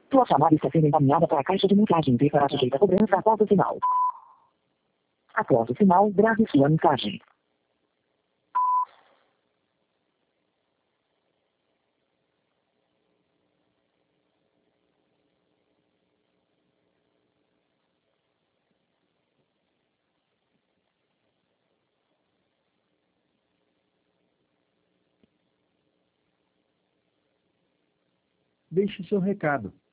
Sua chamada está sendo encaminhada para a caixa de mensagem e será sujeita a cobrança após o sinal. Após o sinal, grave sua mensagem. Deixe seu recado.